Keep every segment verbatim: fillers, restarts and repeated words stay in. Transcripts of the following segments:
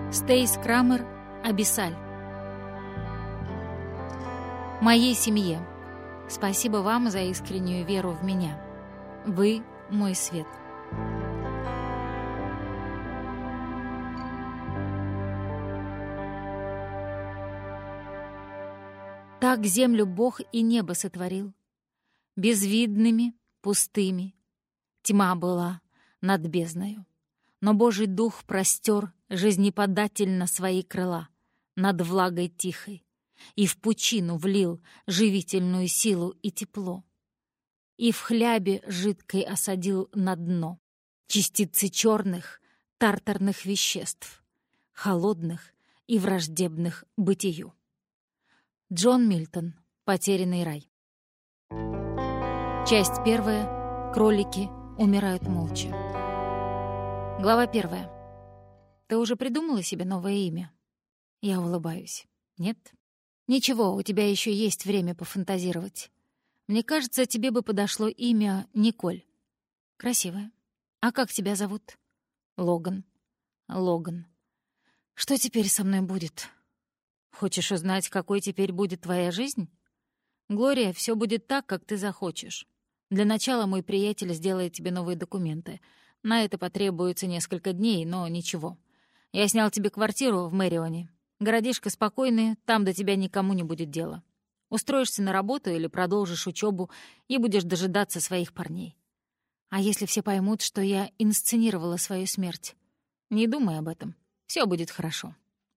Стейс Крамер, «Абиссаль». Моей семье. Спасибо вам за искреннюю веру в меня. Вы — мой свет. Так землю Бог и небо сотворил. Безвидными, пустыми. Тьма была над бездною. Но Божий Дух простер жизнеподательно свои крыла над влагой тихой и в пучину влил живительную силу и тепло. И в хлябе жидкой осадил на дно частицы черных тартарных веществ, холодных и враждебных бытию. Джон Мильтон. «Потерянный рай». Часть первая. Кролики умирают молча. Глава первая. Ты уже придумала себе новое имя? Я улыбаюсь. Нет? Ничего, у тебя еще есть время пофантазировать. Мне кажется, тебе бы подошло имя Николь. Красивое. А как тебя зовут? Логан. Логан. Что теперь со мной будет? Хочешь узнать, какой теперь будет твоя жизнь? Глория, все будет так, как ты захочешь. Для начала мой приятель сделает тебе новые документы. На это потребуется несколько дней, но ничего. Я снял тебе квартиру в Мэрионе. Городишко спокойный, там до тебя никому не будет дела. Устроишься на работу или продолжишь учебу и будешь дожидаться своих парней. А если все поймут, что я инсценировала свою смерть? Не думай об этом. Все будет хорошо.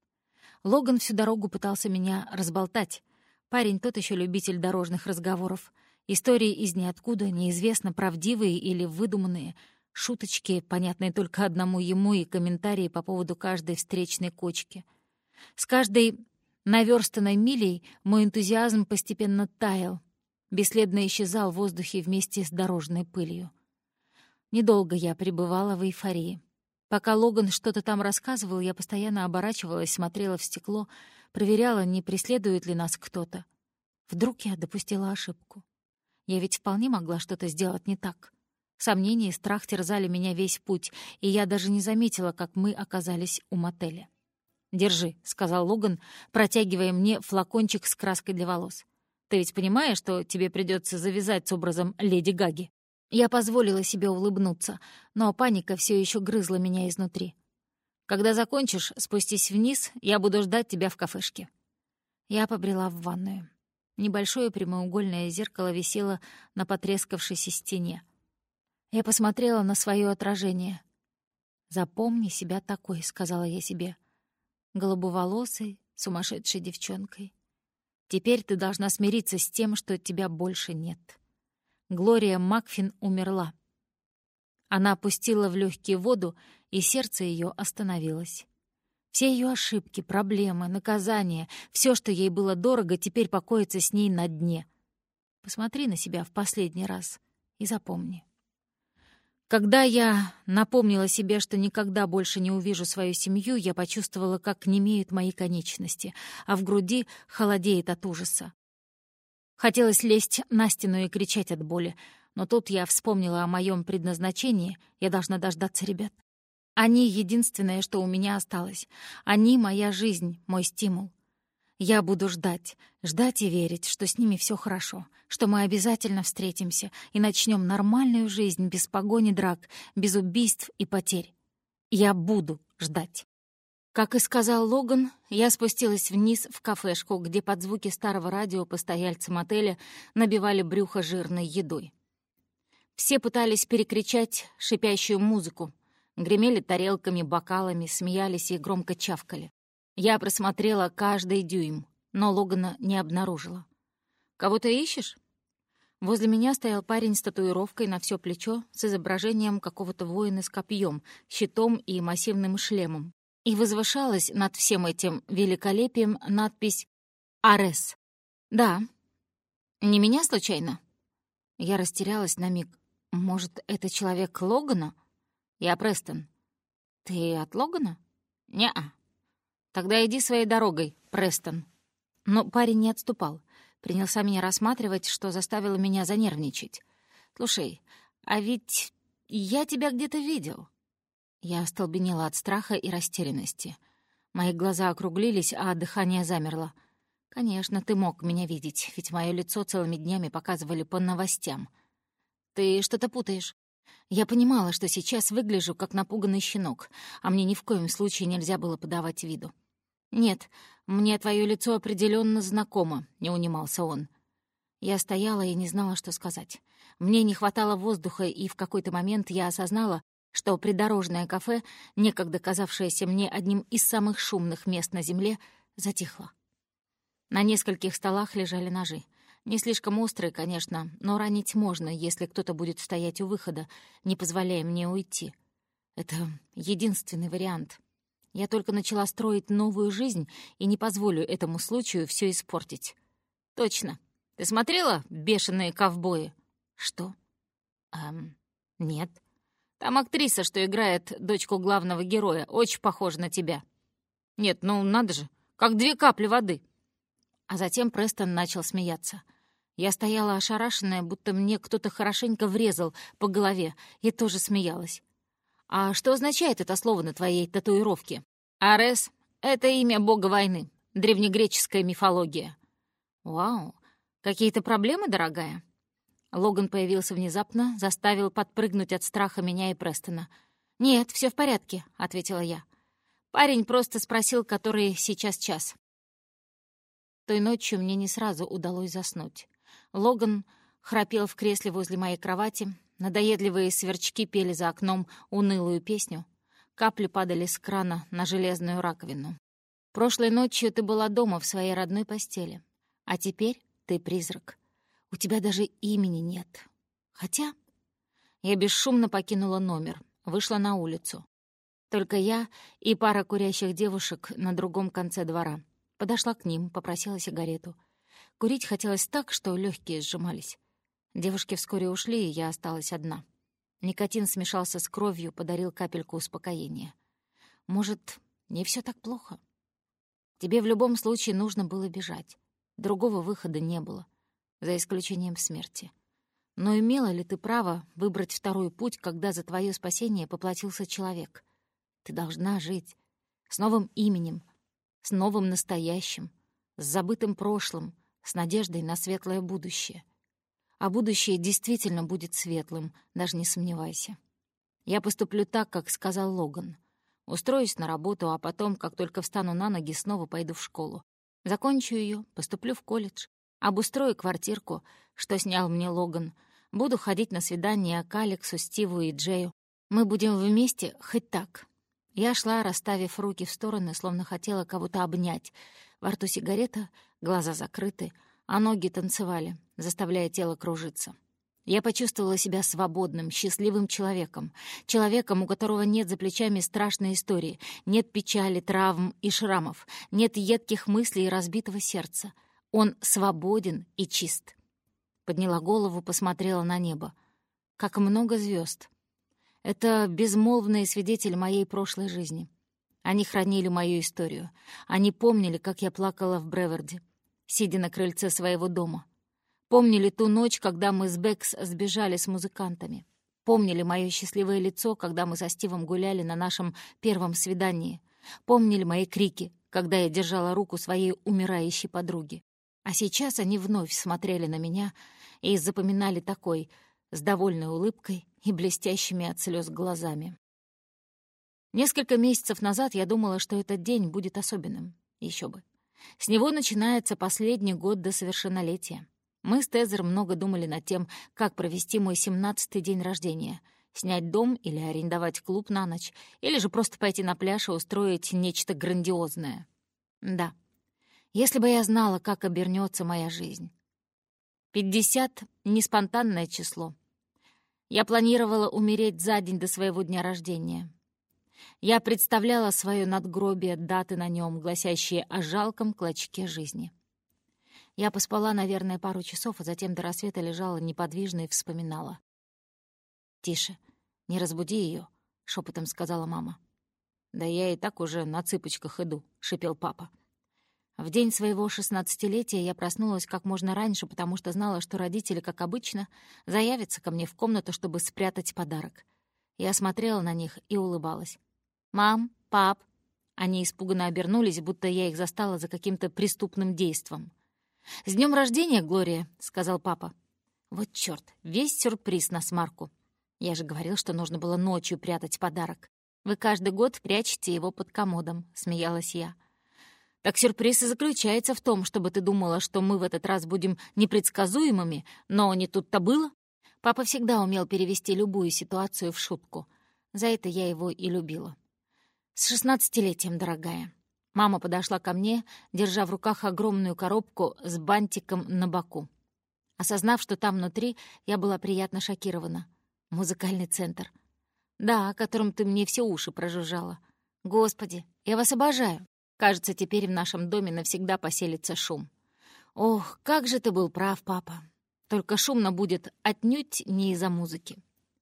Логан всю дорогу пытался меня разболтать. Парень тот еще любитель дорожных разговоров. Истории из ниоткуда, неизвестно, правдивые или выдуманные. Шуточки, понятные только одному ему, и комментарии по поводу каждой встречной кочки. С каждой наверстанной милей мой энтузиазм постепенно таял, бесследно исчезал в воздухе вместе с дорожной пылью. Недолго я пребывала в эйфории. Пока Логан что-то там рассказывал, я постоянно оборачивалась, смотрела в стекло, проверяла, не преследует ли нас кто-то. Вдруг я допустила ошибку. Я ведь вполне могла что-то сделать не так. Сомнения и страх терзали меня весь путь, и я даже не заметила, как мы оказались у мотеля. «Держи», — сказал Логан, протягивая мне флакончик с краской для волос. «Ты ведь понимаешь, что тебе придется завязать с образом леди Гаги?» Я позволила себе улыбнуться, но паника все еще грызла меня изнутри. «Когда закончишь, спустись вниз, я буду ждать тебя в кафешке». Я побрела в ванную. Небольшое прямоугольное зеркало висело на потрескавшейся стене. Я посмотрела на свое отражение. «Запомни себя такой», — сказала я себе. Голубоволосой, сумасшедшей девчонкой. Теперь ты должна смириться с тем, что тебя больше нет. Глория Макфин умерла. Она опустила в легкие воду, и сердце ее остановилось. Все ее ошибки, проблемы, наказания, все, что ей было дорого, теперь покоится с ней на дне. Посмотри на себя в последний раз и запомни. Когда я напомнила себе, что никогда больше не увижу свою семью, я почувствовала, как немеют мои конечности, а в груди холодеет от ужаса. Хотелось лезть на стену и кричать от боли, но тут я вспомнила о моем предназначении, я должна дождаться ребят. Они — единственное, что у меня осталось. Они — моя жизнь, мой стимул. Я буду ждать, ждать и верить, что с ними все хорошо, что мы обязательно встретимся и начнем нормальную жизнь без погони драк, без убийств и потерь. Я буду ждать. Как и сказал Логан, я спустилась вниз в кафешку, где под звуки старого радио постояльцы мотеля набивали брюхо жирной едой. Все пытались перекричать шипящую музыку, гремели тарелками, бокалами, смеялись и громко чавкали. Я просмотрела каждый дюйм, но Логана не обнаружила. «Кого ты ищешь?» Возле меня стоял парень с татуировкой на все плечо с изображением какого-то воина с копьем, щитом и массивным шлемом. И возвышалась над всем этим великолепием надпись «Арес». «Да. Не меня, случайно?» Я растерялась на миг. «Может, это человек Логана?» «Я Престон». «Ты от Логана?» «Не-а». «Тогда иди своей дорогой, Престон». Но парень не отступал. Принялся меня рассматривать, что заставило меня занервничать. «Слушай, а ведь я тебя где-то видел». Я остолбенела от страха и растерянности. Мои глаза округлились, а дыхание замерло. «Конечно, ты мог меня видеть, ведь мое лицо целыми днями показывали по новостям. Ты что-то путаешь. Я понимала, что сейчас выгляжу как напуганный щенок, а мне ни в коем случае нельзя было подавать виду. Нет, мне твое лицо определенно знакомо», — не унимался он. Я стояла и не знала, что сказать. Мне не хватало воздуха, и в какой-то момент я осознала, что придорожное кафе, некогда казавшееся мне одним из самых шумных мест на земле, затихло. На нескольких столах лежали ножи. Не слишком острые, конечно, но ранить можно, если кто-то будет стоять у выхода, не позволяя мне уйти. Это единственный вариант. Я только начала строить новую жизнь и не позволю этому случаю все испортить. Точно. Ты смотрела «Бешеные ковбои»? Что? Эм, нет. Там актриса, что играет дочку главного героя, очень похожа на тебя. Нет, ну надо же, как две капли воды. А затем Престон начал смеяться. Я стояла ошарашенная, будто мне кто-то хорошенько врезал по голове, и тоже смеялась. «А что означает это слово на твоей татуировке?» «Арес — это имя бога войны, древнегреческая мифология». «Вау, какие-то проблемы, дорогая?» Логан появился внезапно, заставил подпрыгнуть от страха меня и Престона. «Нет, все в порядке», — ответила я. Парень просто спросил, который сейчас час. Той ночью мне не сразу удалось заснуть. Логан храпел в кресле возле моей кровати, надоедливые сверчки пели за окном унылую песню, капли падали с крана на железную раковину. «Прошлой ночью ты была дома в своей родной постели, а теперь ты призрак. У тебя даже имени нет. Хотя...» Я бесшумно покинула номер, вышла на улицу. Только я и пара курящих девушек на другом конце двора. Подошла к ним, попросила сигарету. Курить хотелось так, что легкие сжимались. Девушки вскоре ушли, и я осталась одна. Никотин смешался с кровью, подарил капельку успокоения. Может, не все так плохо? Тебе в любом случае нужно было бежать. Другого выхода не было, за исключением смерти. Но имела ли ты право выбрать второй путь, когда за твое спасение поплатился человек? Ты должна жить с новым именем, с новым настоящим, с забытым прошлым, с надеждой на светлое будущее. А будущее действительно будет светлым, даже не сомневайся. Я поступлю так, как сказал Логан. Устроюсь на работу, а потом, как только встану на ноги, снова пойду в школу. Закончу ее, поступлю в колледж, обустрою квартирку, что снял мне Логан. Буду ходить на свидания к Алексу, Стиву и Джею. Мы будем вместе хоть так. Я шла, расставив руки в стороны, словно хотела кого-то обнять. Во рту сигарета, глаза закрыты, а ноги танцевали, заставляя тело кружиться. Я почувствовала себя свободным, счастливым человеком. Человеком, у которого нет за плечами страшной истории, нет печали, травм и шрамов, нет едких мыслей и разбитого сердца. Он свободен и чист. Подняла голову, посмотрела на небо. Как много звезд. Это безмолвные свидетели моей прошлой жизни. Они хранили мою историю. Они помнили, как я плакала в Бреверде, сидя на крыльце своего дома. Помнили ту ночь, когда мы с Бэкс сбежали с музыкантами. Помнили мое счастливое лицо, когда мы со Стивом гуляли на нашем первом свидании. Помнили мои крики, когда я держала руку своей умирающей подруги. А сейчас они вновь смотрели на меня и запоминали такой, с довольной улыбкой и блестящими от слез глазами. Несколько месяцев назад я думала, что этот день будет особенным. Еще бы. С него начинается последний год до совершеннолетия. Мы с Тезер много думали над тем, как провести мой семнадцатый день рождения. Снять дом или арендовать клуб на ночь, или же просто пойти на пляж и устроить нечто грандиозное. Да, если бы я знала, как обернется моя жизнь. Пятьдесят — не спонтанное число. Я планировала умереть за день до своего дня рождения. Я представляла свое надгробие, даты на нем, гласящие о жалком клочке жизни. Я поспала, наверное, пару часов, а затем до рассвета лежала неподвижно и вспоминала. «Тише, не разбуди ее», — шепотом сказала мама. «Да я и так уже на цыпочках иду», — шипел папа. В день своего шестнадцатилетия я проснулась как можно раньше, потому что знала, что родители, как обычно, заявятся ко мне в комнату, чтобы спрятать подарок. Я смотрела на них и улыбалась. «Мам, пап, Они испуганно обернулись, будто я их застала за каким-то преступным действом. «С днем рождения, Глория!» — сказал папа. Вот чёрт, весь сюрприз на смарку. Я же говорил, что нужно было ночью прятать подарок. Вы каждый год прячете его под комодом, — смеялась я. Так сюрприз и заключается в том, чтобы ты думала, что мы в этот раз будем непредсказуемыми, но не тут-то было. Папа всегда умел перевести любую ситуацию в шутку. За это я его и любила. С шестнадцатилетием, дорогая. Мама подошла ко мне, держа в руках огромную коробку с бантиком на боку. Осознав, что там внутри, я была приятно шокирована. Музыкальный центр. Да, о котором ты мне все уши прожужжала. Господи, я вас обожаю. Кажется, теперь в нашем доме навсегда поселится шум. Ох, как же ты был прав, папа. Только шумно будет отнюдь не из-за музыки.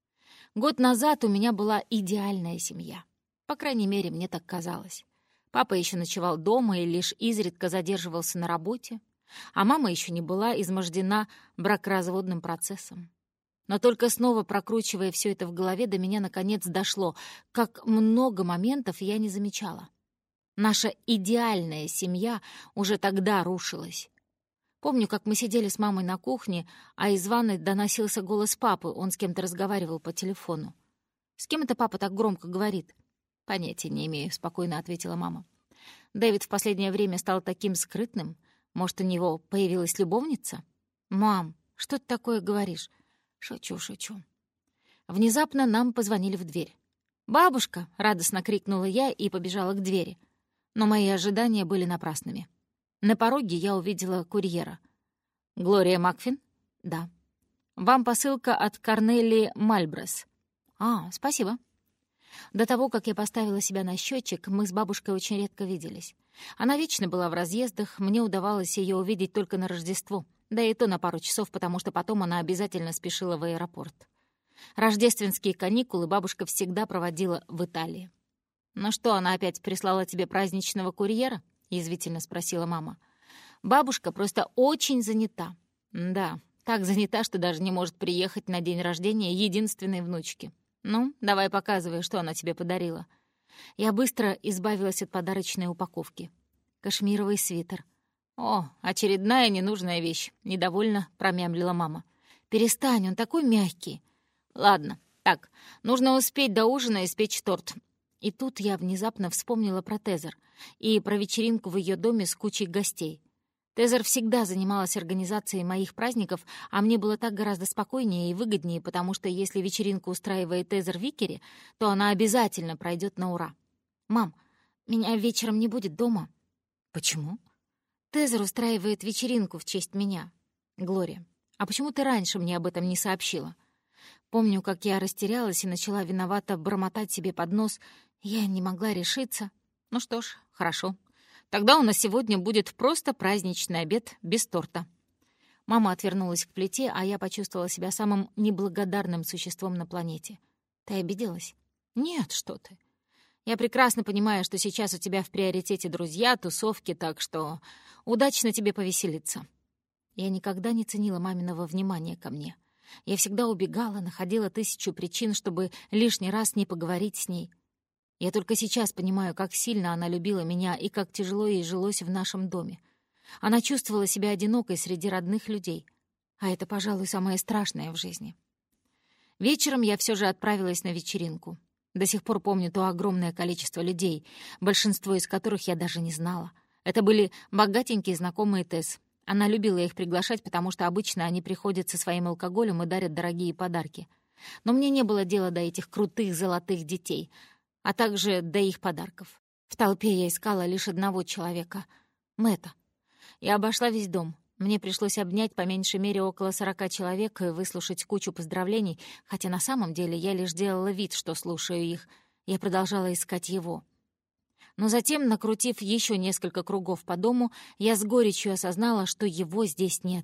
Год назад у меня была идеальная семья. По крайней мере, мне так казалось. Папа еще ночевал дома и лишь изредка задерживался на работе, а мама еще не была измождена бракоразводным процессом. Но только снова прокручивая все это в голове, до меня наконец дошло, как много моментов я не замечала. Наша идеальная семья уже тогда рушилась. Помню, как мы сидели с мамой на кухне, а из ванной доносился голос папы, он с кем-то разговаривал по телефону. «С кем это папа так громко говорит?» «Понятия не имею», — спокойно ответила мама. «Дэвид в последнее время стал таким скрытным. Может, у него появилась любовница?» «Мам, что ты такое говоришь?» «Шучу, шучу». Внезапно нам позвонили в дверь. «Бабушка!» — радостно крикнула я и побежала к двери. Но мои ожидания были напрасными. На пороге я увидела курьера. «Глория Макфин?» «Да». «Вам посылка от Корнелии Мальбрес». «А, спасибо». До того, как я поставила себя на счетчик, мы с бабушкой очень редко виделись. Она вечно была в разъездах, мне удавалось ее увидеть только на Рождество, да и то на пару часов, потому что потом она обязательно спешила в аэропорт. Рождественские каникулы бабушка всегда проводила в Италии. «Ну что, она опять прислала тебе праздничного курьера?» — язвительно спросила мама. «Бабушка просто очень занята. Да, так занята, что даже не может приехать на день рождения единственной внучки. Ну, давай показывай, что она тебе подарила». Я быстро избавилась от подарочной упаковки. Кашмировый свитер. «О, очередная ненужная вещь», — недовольно промямлила мама. «Перестань, он такой мягкий». «Ладно, так, нужно успеть до ужина испечь торт». И тут я внезапно вспомнила про Тезер и про вечеринку в ее доме с кучей гостей. Тезер всегда занималась организацией моих праздников, а мне было так гораздо спокойнее и выгоднее, потому что если вечеринку устраивает Тезер Викери, то она обязательно пройдет на ура. «Мам, меня вечером не будет дома». «Почему?» «Тезер устраивает вечеринку в честь меня». «Глория, а почему ты раньше мне об этом не сообщила?» Помню, как я растерялась и начала виновато бормотать себе под нос. Я не могла решиться. Ну что ж, хорошо. Тогда у нас сегодня будет просто праздничный обед без торта. Мама отвернулась к плите, а я почувствовала себя самым неблагодарным существом на планете. Ты обиделась? Нет, что ты. Я прекрасно понимаю, что сейчас у тебя в приоритете друзья, тусовки, так что удачно тебе повеселиться. Я никогда не ценила маминого внимания ко мне. Я всегда убегала, находила тысячу причин, чтобы лишний раз не поговорить с ней. Я только сейчас понимаю, как сильно она любила меня и как тяжело ей жилось в нашем доме. Она чувствовала себя одинокой среди родных людей. А это, пожалуй, самое страшное в жизни. Вечером я все же отправилась на вечеринку. До сих пор помню то огромное количество людей, большинство из которых я даже не знала. Это были богатенькие знакомые Тесс. Она любила их приглашать, потому что обычно они приходят со своим алкоголем и дарят дорогие подарки. Но мне не было дела до этих крутых золотых детей, а также до их подарков. В толпе я искала лишь одного человека — Мэтта. Я обошла весь дом. Мне пришлось обнять по меньшей мере около сорока человек и выслушать кучу поздравлений, хотя на самом деле я лишь делала вид, что слушаю их. Я продолжала искать его. Но затем, накрутив еще несколько кругов по дому, я с горечью осознала, что его здесь нет.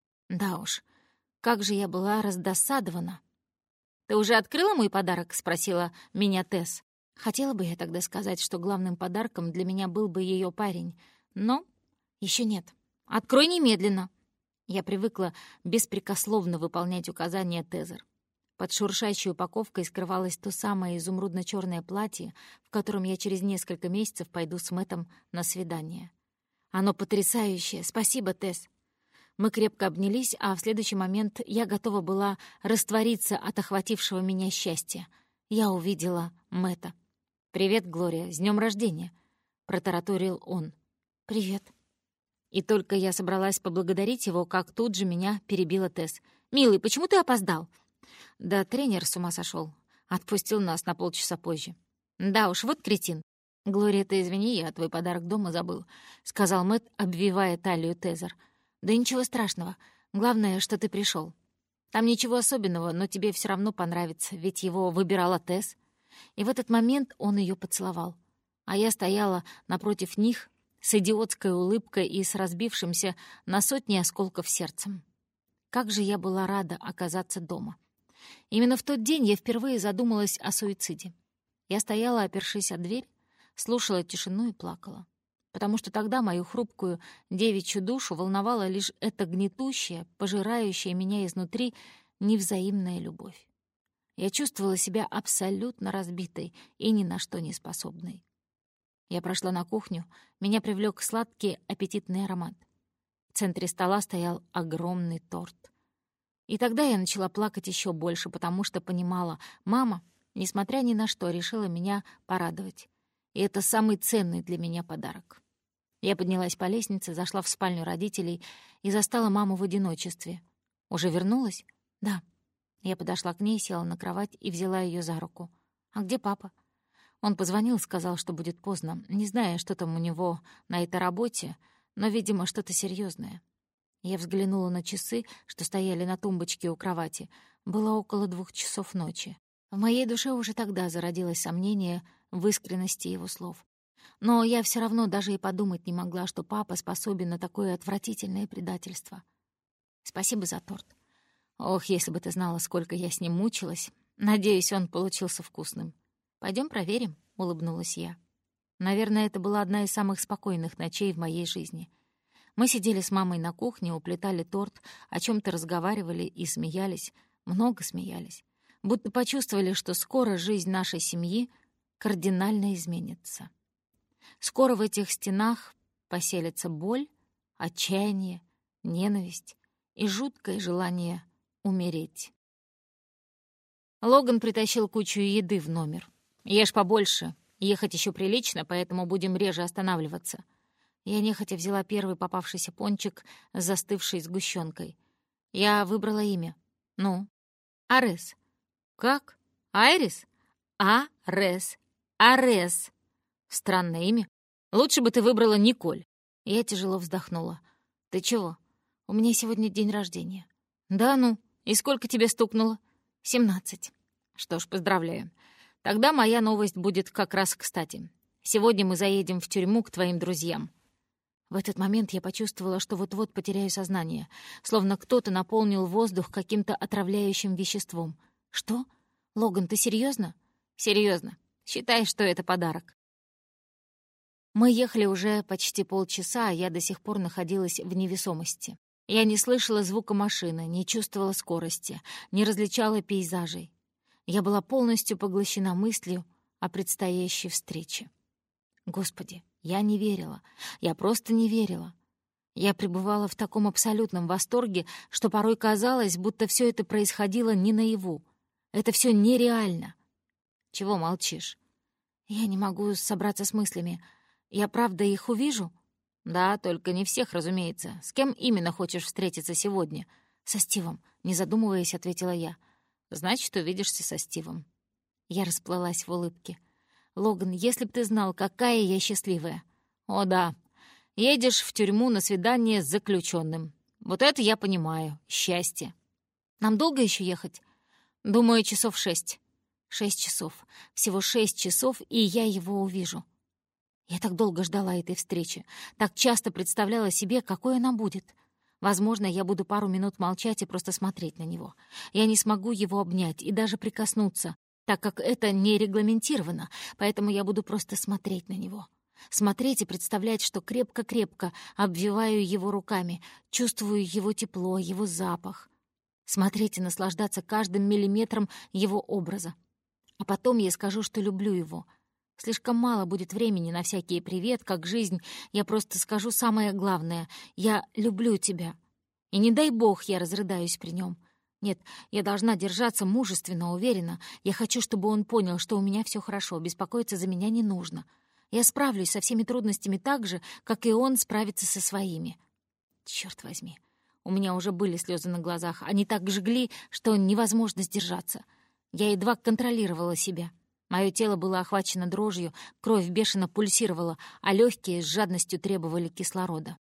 Да уж, как же я была раздосадована. «Ты уже открыла мой подарок?» — спросила меня Тесс. Хотела бы я тогда сказать, что главным подарком для меня был бы ее парень, но еще нет. «Открой немедленно!» Я привыкла беспрекословно выполнять указания Тезер. Под шуршащей упаковкой скрывалось то самое изумрудно-чёрное платье, в котором я через несколько месяцев пойду с Мэттом на свидание. Оно потрясающее. Спасибо, Тесс. Мы крепко обнялись, а в следующий момент я готова была раствориться от охватившего меня счастья. Я увидела Мэтта. «Привет, Глория, с днём рождения!» — протараторил он. «Привет». И только я собралась поблагодарить его, как тут же меня перебила Тесс. «Милый, почему ты опоздал?» «Да тренер с ума сошёл. Отпустил нас на полчаса позже». «Да уж, вот кретин». «Глория, ты извини, я твой подарок дома забыл», — сказал Мэтт, обвивая талию Тезер. «Да ничего страшного. Главное, что ты пришёл. Там ничего особенного, но тебе всё равно понравится, ведь его выбирала Тесс». И в этот момент он её поцеловал. А я стояла напротив них с идиотской улыбкой и с разбившимся на сотни осколков сердцем. Как же я была рада оказаться дома. Именно в тот день я впервые задумалась о суициде. Я стояла, опершись о дверь, слушала тишину и плакала. Потому что тогда мою хрупкую девичью душу волновала лишь эта гнетущая, пожирающая меня изнутри невзаимная любовь. Я чувствовала себя абсолютно разбитой и ни на что не способной. Я прошла на кухню, меня привлёк сладкий аппетитный аромат. В центре стола стоял огромный торт. И тогда я начала плакать ещё больше, потому что понимала, мама, несмотря ни на что, решила меня порадовать. И это самый ценный для меня подарок. Я поднялась по лестнице, зашла в спальню родителей и застала маму в одиночестве. «Уже вернулась?» «Да». Я подошла к ней, села на кровать и взяла её за руку. «А где папа?» Он позвонил, сказал, что будет поздно, не зная, что там у него на этой работе, но, видимо, что-то серьёзное. Я взглянула на часы, что стояли на тумбочке у кровати. Было около двух часов ночи. В моей душе уже тогда зародилось сомнение в искренности его слов. Но я всё равно даже и подумать не могла, что папа способен на такое отвратительное предательство. Спасибо за торт. Ох, если бы ты знала, сколько я с ним мучилась. Надеюсь, он получился вкусным. «Пойдём проверим», — улыбнулась я. Наверное, это была одна из самых спокойных ночей в моей жизни. Мы сидели с мамой на кухне, уплетали торт, о чём-то разговаривали и смеялись, много смеялись. Будто почувствовали, что скоро жизнь нашей семьи кардинально изменится. Скоро в этих стенах поселится боль, отчаяние, ненависть и жуткое желание умереть. Логан притащил кучу еды в номер. «Ешь побольше. Ехать ещё прилично, поэтому будем реже останавливаться». Я нехотя взяла первый попавшийся пончик с застывшей сгущёнкой. Я выбрала имя. «Ну?» «Арес». «Как? Айрис?» «Арес. Арес». Странное имя. Лучше бы ты выбрала Николь. Я тяжело вздохнула. «Ты чего? У меня сегодня день рождения». «Да ну? И сколько тебе стукнуло?» «Семнадцать». «Что ж, поздравляю. Тогда моя новость будет как раз кстати. Сегодня мы заедем в тюрьму к твоим друзьям». В этот момент я почувствовала, что вот-вот потеряю сознание, словно кто-то наполнил воздух каким-то отравляющим веществом. «Что? Логан, ты серьёзно?» «Серьёзно. Считай, что это подарок». Мы ехали уже почти полчаса, а я до сих пор находилась в невесомости. Я не слышала звука машины, не чувствовала скорости, не различала пейзажей. Я была полностью поглощена мыслью о предстоящей встрече. Господи, я не верила. Я просто не верила. Я пребывала в таком абсолютном восторге, что порой казалось, будто всё это происходило не наяву. Это всё нереально. Чего молчишь? Я не могу собраться с мыслями. Я правда их увижу? Да, только не всех, разумеется. С кем именно хочешь встретиться сегодня? Со Стивом, не задумываясь, ответила я. Значит, увидишься со Стивом. Я расплылась в улыбке. Логан, если б ты знал, какая я счастливая. О да, едешь в тюрьму на свидание с заключенным. Вот это я понимаю. Счастье. Нам долго еще ехать? Думаю, часов шесть. Шесть часов. Всего шесть часов, и я его увижу. Я так долго ждала этой встречи, так часто представляла себе, какой она будет. Возможно, я буду пару минут молчать и просто смотреть на него. Я не смогу его обнять и даже прикоснуться, так как это не регламентировано, поэтому я буду просто смотреть на него. Смотреть и представлять, что крепко-крепко обвиваю его руками, чувствую его тепло, его запах. смотреть и наслаждаться каждым миллиметром его образа. А потом я скажу, что люблю его. Слишком мало будет времени на всякие «привет», как жизнь. Я просто скажу самое главное. Я люблю тебя. И не дай бог я разрыдаюсь при нем. Нет, я должна держаться мужественно, уверенно. Я хочу, чтобы он понял, что у меня все хорошо, беспокоиться за меня не нужно. Я справлюсь со всеми трудностями так же, как и он справится со своими. Черт возьми, у меня уже были слезы на глазах. Они так жгли, что невозможно сдержаться. Я едва контролировала себя. Мое тело было охвачено дрожью, кровь бешено пульсировала, а легкие с жадностью требовали кислорода.